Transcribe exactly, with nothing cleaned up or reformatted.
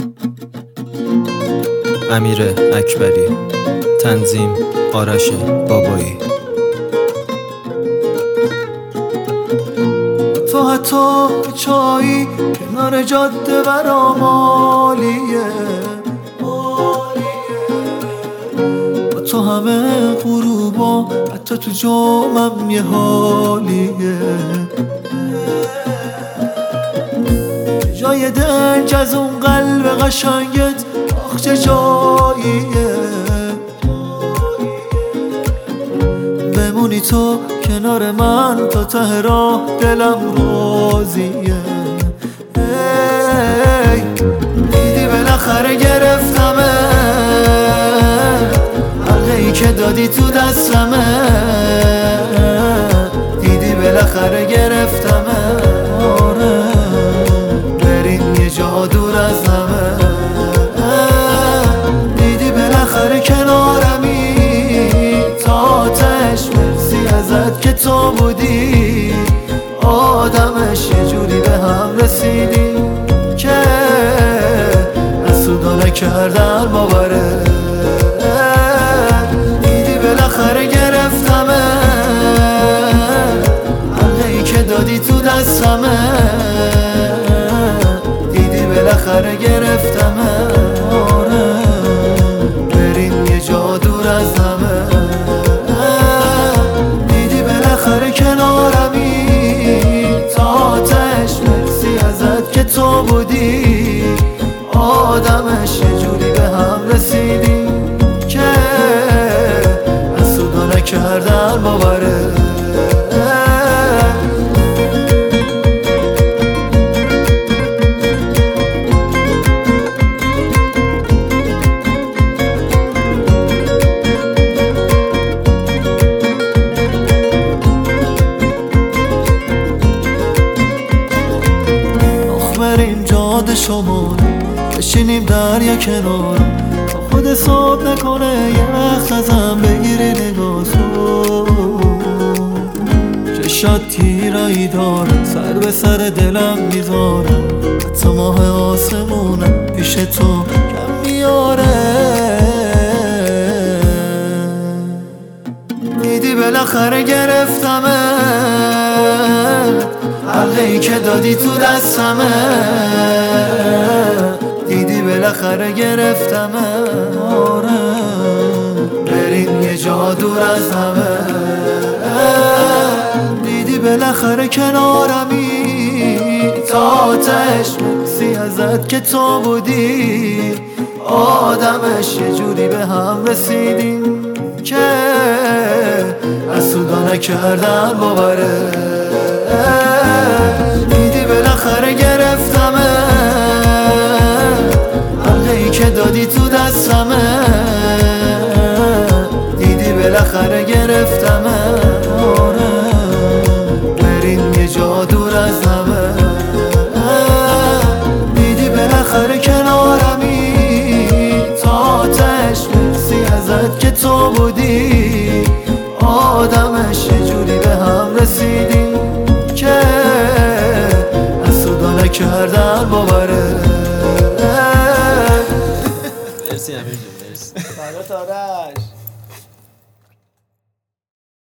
امیر اکبری، تنظیم آرش بابایی. تو حتی چایی کنار جاده برام عالیه، با تو همه غروبا حتی تو جامم یه حالیه. جای دنج از اون قلب قشنگت آخ چه جاییه، بمونی تو کنار من تا ته راه دلم راضیه. ای دیدی بالاخره گرفتمه، حلقه‌ای که دادی تو دستمه، دیدی بالاخره گرفتمه. آره بریم یه جا دور از همه، دیدی بالاخره کنارمی تا آتش. مرسی ازت که تو بودی آدمش، یه جوری به هم رسیدی که حسودا نکردن باوره. دیدی بالاخره گرفتمه، حلقه‌ای که دادی تو دستمه، دیدی بالاخره گرفتمه. آره بریم یه جا دور از همه، دیدی بالاخره کنارمی تا آتش. مرسی ازت که تو بودی آدمش، یه جوری به هم رسیدی که حسودا نکردن باوره. بریم جاده شما بشینیم دریا کنار، تا خود صاحب نکنه یه وقت ازم بگیری نگاه تو. چشات تیرایی داره سر به سر دلم میذارم، حتی ماه آسمونم پیش تو کم میاره. دیدی بالاخره گرفتمه، حلقه‌ای که دادی تو دستمه، دیدی بالاخره گرفتمه. آره بریم یه جا دور از همه، دیدی بالاخره کنارمی تا آتش. مرسی ازت که تو بودی آدمش، یه جوری به هم رسیدیم که حسودا نکردن باوره. دیدی بالاخره گرفتمه، حلقه‌ای که دادی تو دستمه، دیدی بالاخره گرفتمه. آره بریم یه جا دور از همه، دیدی بالاخره کنارمی تا آتش. مرسی ازت که تو بودی آدمش، یه جوری به هم رسیدیم که حسودا نکردن باوره. مرسی امیر جون، مرسی.